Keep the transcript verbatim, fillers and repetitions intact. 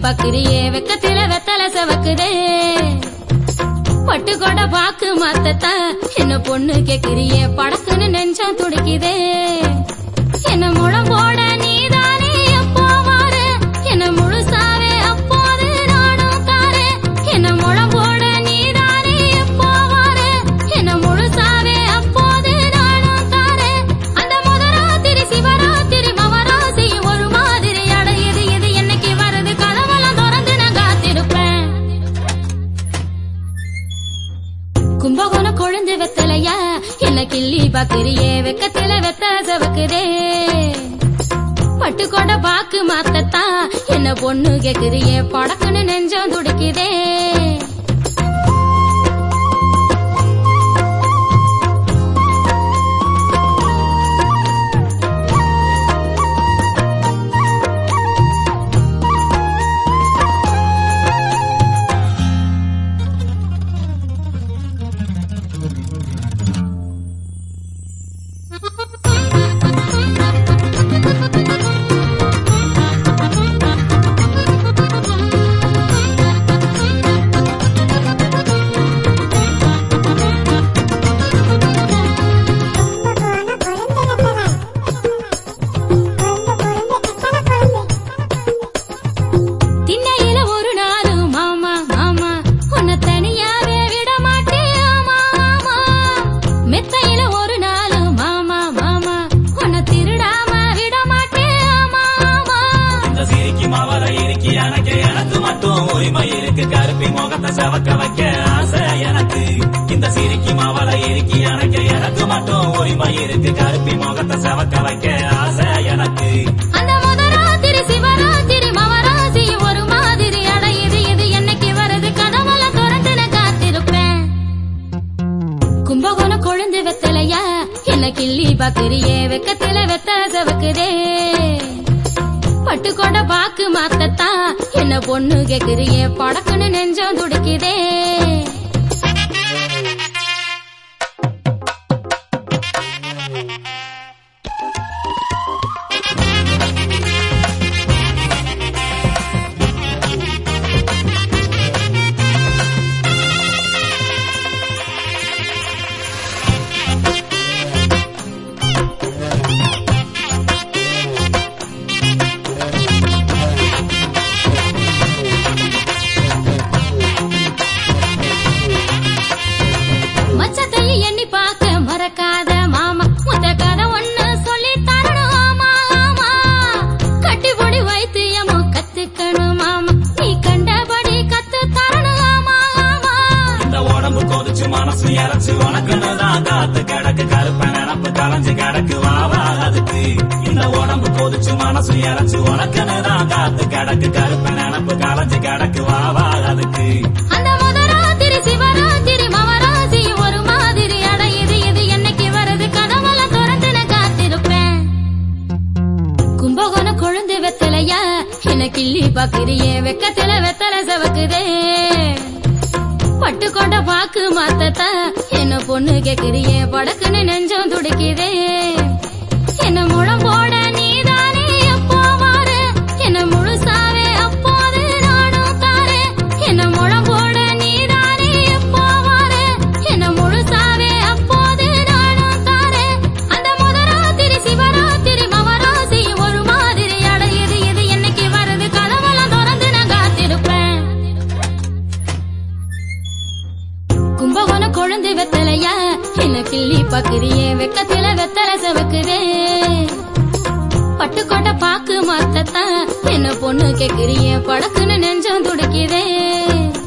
பாக்குறியே வெக்கத்தில வெத்தல செவக்குதே பட்டு கொட பாக்கு மாத்தத்தான் என்ன பொண்ணு கேக்குறியே படக்குன்னு நெஞ்சம் துடிக்குதே என்ன முழம் போட நீதானே எப்போ மாறு என்ன முழுசாவே அப்போது நானும் தாரே என்ன முழம் போட நீதானே எப்போ மாறு என்ன முழுசாவே அப்போது நானும் தாரே அந்த முதராத்திரி சிவராத்திரி மவராசி ஒரு மாதிரி அடையுது இது என்னைக்கு வருது கதவெல்லாம் திறந்து நான் காத்திருப்பேன் கும்பகோண கொழுந்து வெத்தலையா என்ன கிள்ளி பாக்குறியே வெக்கத்தில வெத்தல செவக்குதே பட்டு கொட பாக்கு மாத்தத்தான் என்ன பொண்ணு கேக்குறியே படக்குன்னு நெஞ்சம் துடிக்குதே கருப்பி முகத்தை செவக்க வைக்க ஆசை எனக்கு இந்த சிரிக்கி மாவளை இறுக்கி அணைக்க எனக்கு மட்டும் உரிமை இருக்கு கருப்பி முகத்தை செவக்க வைக்க ஆசை எனக்கு அந்த முதராத்திரி சிவராத்திரி மவராசி ஒரு மாதிரி அடையுது இது என்னைக்கு வருது கதவெல்லாம் திறந்து நான் காத்திருப்பேன் கும்பகோண கொழுந்து வெத்தலையா என்ன கிள்ளி பாக்குறியே வெக்கத்தில வெத்தல செவக்குதே பட்டு கொட பாக்கு மாத்தத்தான் என்ன பொண்ணு கேக்குறியே படக்குன்னு நெஞ்சம் துடிக்குதே மனசு இறச்சு உனக்குன்னுதான் காத்து கிடக்கு கருப்ப நினப்பு கலைஞ்சு கிடக்கு வாவா அதுக்கு இந்த உடம்பு கொதிச்சு மனசு இறச்சு உனக்குன்னுதான் காத்து கிடக்கு கருப்ப நினப்பு கலைஞ்சு கிடக்கு வாவா அதுக்கு அந்த முதராத்திரி சிவராத்திரி மவராசி ஒரு மாதிரி அடையுது இது என்னைக்கு வருது கதவெல்லாம் திறந்து நான் காத்திருப்பேன் கும்பகோண கொழுந்து வெத்தலையா என்ன கிள்ளி பாக்குறியே வெக்கத்தில வெத்தல செவக்குதே பட்டு கொட பாக்கு மாத்தத்தான் என்ன பொண்ணு கேக்குறியே படக்குன்னு நெஞ்சம் துடிக்குதே என்ன முழம் போட நீதானே எப்போ மாறு என்ன முழுசாவே அப்போது நானும் தாரே என்ன முழம் போட நீதானே எப்போ மாறு என்ன முழுசாவே அப்போது நானும் தாரே அந்த முதராத்திரி சிவராத்திரி மவராசி ஒரு மாதிரி அடையுது இது என்னைக்கு வருது கதவெல்லாம் திறந்து நான் காத்திருப்பேன் கும்பகோண கொழுந்து வெத்தலையா என்ன கிள்ளி பாக்குறியே வெக்கத்தில வெத்தல செவக்குதே பட்டு கொட பாக்கு மாத்தத்தான் என்ன பொண்ணு கேக்குறியே படக்குன்னு நெஞ்சம் துடிக்குதே